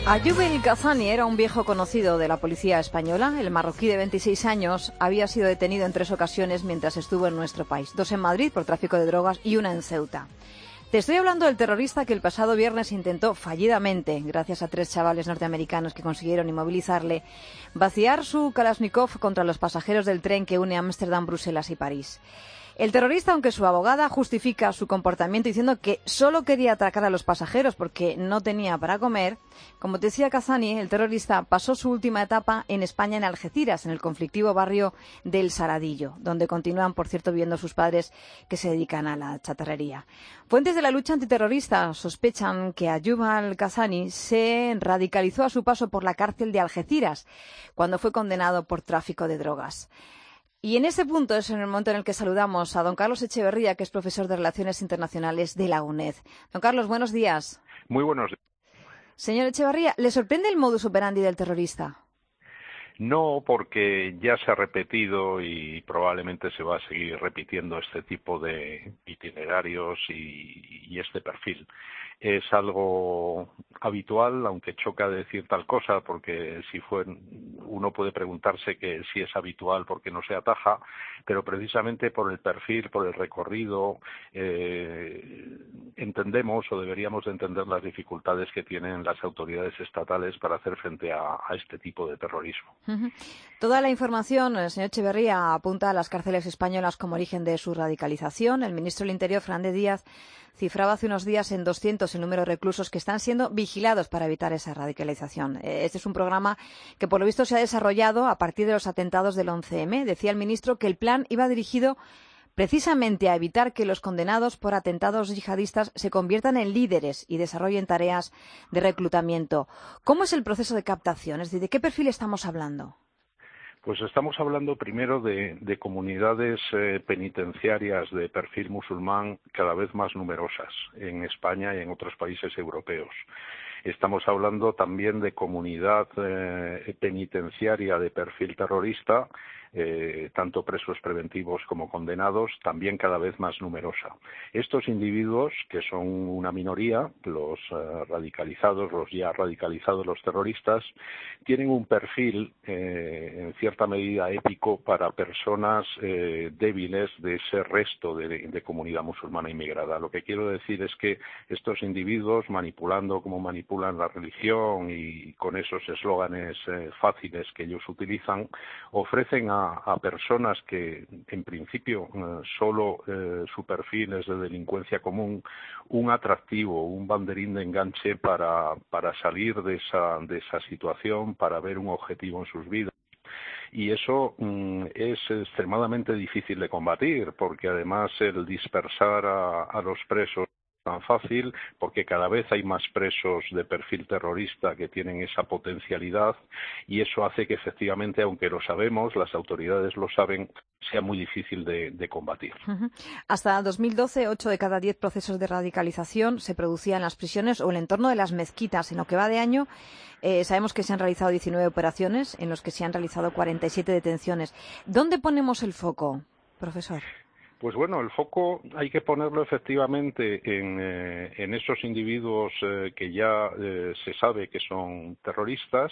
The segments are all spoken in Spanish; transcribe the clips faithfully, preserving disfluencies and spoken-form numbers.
Ayoub El Ghazani era un viejo conocido de la policía española. El marroquí de veintiséis años había sido detenido en tres ocasiones mientras estuvo en nuestro país. Dos en Madrid por tráfico de drogas y una en Ceuta. Te estoy hablando del terrorista que el pasado viernes intentó fallidamente, gracias a tres chavales norteamericanos que consiguieron inmovilizarle, vaciar su Kalashnikov contra los pasajeros del tren que une Ámsterdam, Bruselas y París. El terrorista, aunque su abogada justifica su comportamiento diciendo que solo quería atracar a los pasajeros porque no tenía para comer, como te decía Ghazani, el terrorista pasó su última etapa en España, en Algeciras, en el conflictivo barrio del Saradillo, donde continúan, por cierto, viviendo sus padres que se dedican a la chatarrería. Fuentes de la lucha antiterrorista sospechan que Ayoub El Ghazani se radicalizó a su paso por la cárcel de Algeciras, cuando fue condenado por tráfico de drogas. Y en ese punto es en el momento en el que saludamos a don Carlos Echeverría, que es profesor de Relaciones Internacionales de la UNED. Don Carlos, buenos días. Muy buenos días. Señor Echeverría, ¿le sorprende el modus operandi del terrorista? No, porque ya se ha repetido y probablemente se va a seguir repitiendo este tipo de itinerarios y, y este perfil. Es algo habitual, aunque choca decir tal cosa, porque si fue, uno puede preguntarse que si es habitual porque no se ataja, pero precisamente por el perfil, por el recorrido, eh, entendemos o deberíamos de entender las dificultades que tienen las autoridades estatales para hacer frente a, a este tipo de terrorismo. Uh-huh. Toda la información, señor Echeverría, apunta a las cárceles españolas como origen de su radicalización. El ministro del Interior, Fernández Díaz, cifraba hace unos días en doscientos el número de reclusos que están siendo vigilados para evitar esa radicalización. Este es un programa que, por lo visto, se ha desarrollado a partir de los atentados del once eme. Decía el ministro que el plan iba dirigido precisamente a evitar que los condenados por atentados yihadistas se conviertan en líderes y desarrollen tareas de reclutamiento. ¿Cómo es el proceso de captación? Es decir, ¿de qué perfil estamos hablando? Pues estamos hablando primero de, de comunidades eh, penitenciarias de perfil musulmán cada vez más numerosas en España y en otros países europeos. Estamos hablando también de comunidad eh, penitenciaria de perfil terrorista, eh, tanto presos preventivos como condenados, también cada vez más numerosa. Estos individuos, que son una minoría, los eh, radicalizados, los ya radicalizados, los terroristas, tienen un perfil eh, en cierta medida épico para personas eh, débiles de ese resto de, de comunidad musulmana inmigrada. Lo que quiero decir es que estos individuos, manipulando como manipulan la religión y con esos eslóganes eh, fáciles que ellos utilizan, ofrecen a a personas que en principio eh, solo eh, su perfil es de delincuencia común, un atractivo, un banderín de enganche para, para salir de esa, de esa situación, para ver un objetivo en sus vidas. Y eso mm, es extremadamente difícil de combatir, porque además el dispersar a, a los presos tan fácil, porque cada vez hay más presos de perfil terrorista que tienen esa potencialidad, y eso hace que efectivamente, aunque lo sabemos, las autoridades lo saben, sea muy difícil de, de combatir. Uh-huh. Hasta dos mil doce, ocho de cada diez procesos de radicalización se producían en las prisiones o en el entorno de las mezquitas. En lo que va de año, eh, sabemos que se han realizado diecinueve operaciones, en los que se han realizado cuarenta y siete detenciones. ¿Dónde ponemos el foco, profesor? Pues bueno, el foco hay que ponerlo efectivamente en, eh, en esos individuos eh, que ya eh, se sabe que son terroristas,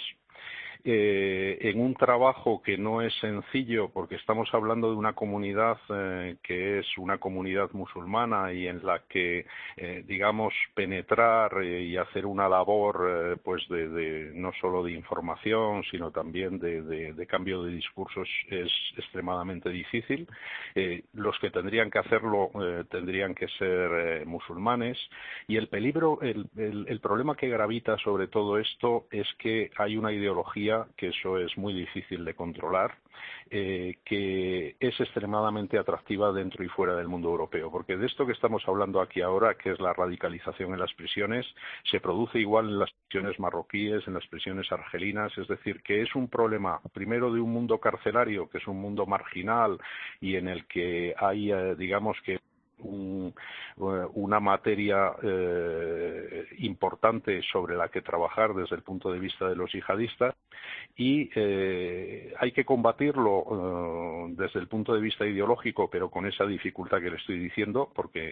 eh, en un trabajo que no es sencillo porque estamos hablando de una comunidad eh, que es una comunidad musulmana y en la que, eh, digamos, penetrar eh, y hacer una labor eh, pues de, de no solo de información sino también de, de, de cambio de discursos es extremadamente difícil. Eh, los que tendrían que hacerlo eh, tendrían que ser eh, musulmanes, y el peligro, el, el, el problema que gravita sobre todo esto es que hay una ideología, que eso es muy difícil de controlar, eh, que es extremadamente atractiva dentro y fuera del mundo europeo, porque de esto que estamos hablando aquí ahora, que es la radicalización en las prisiones, se produce igual en las prisiones marroquíes, en las prisiones argelinas, es decir, que es un problema primero de un mundo carcelario, que es un mundo marginal y en el que hay, eh, digamos que Un, una materia eh, importante sobre la que trabajar desde el punto de vista de los yihadistas, y eh, hay que combatirlo eh, desde el punto de vista ideológico, pero con esa dificultad que le estoy diciendo, porque es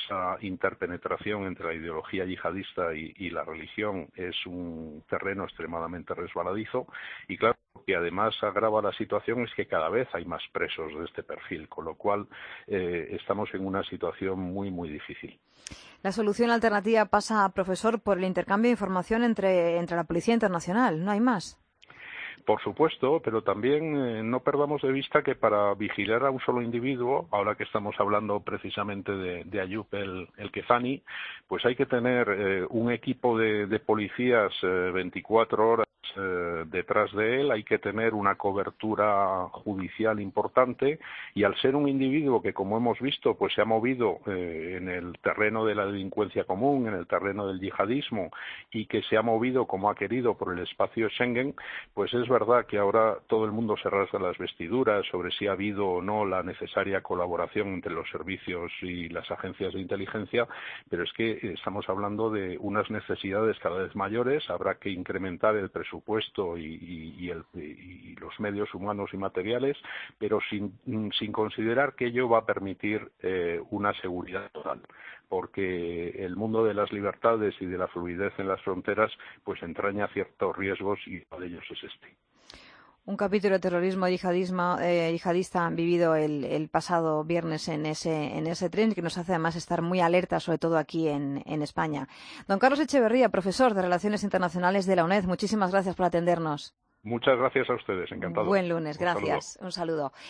esa interpenetración entre la ideología yihadista y, y la religión es un terreno extremadamente resbaladizo y claro, lo que además agrava la situación es que cada vez hay más presos de este perfil, con lo cual eh, estamos en una situación muy, muy difícil. La solución alternativa pasa, profesor, por el intercambio de información entre, entre la Policía Internacional, ¿no hay más? Por supuesto, pero también eh, no perdamos de vista que para vigilar a un solo individuo, ahora que estamos hablando precisamente de, de Ayub el, el Kezani, pues hay que tener eh, un equipo de, de policías eh, veinticuatro horas eh, detrás de él, hay que tener una cobertura judicial importante y al ser un individuo que, como hemos visto, pues se ha movido eh, en el terreno de la delincuencia común, en el terreno del yihadismo y que se ha movido como ha querido por el espacio Schengen, pues es verdad que ahora todo el mundo se rasga las vestiduras sobre si ha habido o no la necesaria colaboración entre los servicios y las agencias de inteligencia, pero es que estamos hablando de unas necesidades cada vez mayores, habrá que incrementar el presupuesto y, y, y, el, y los medios humanos y materiales, pero sin, sin considerar que ello va a permitir eh, una seguridad total, porque el mundo de las libertades y de la fluidez en las fronteras pues entraña ciertos riesgos y uno de ellos es este. Un capítulo de terrorismo yihadismo, eh, yihadista han vivido el, el pasado viernes en ese, en ese tren que nos hace además estar muy alerta, sobre todo aquí en, en España. Don Carlos Echeverría, profesor de Relaciones Internacionales de la UNED, muchísimas gracias por atendernos. Muchas gracias a ustedes, encantado. Buen lunes, Un gracias. saludo. Un saludo.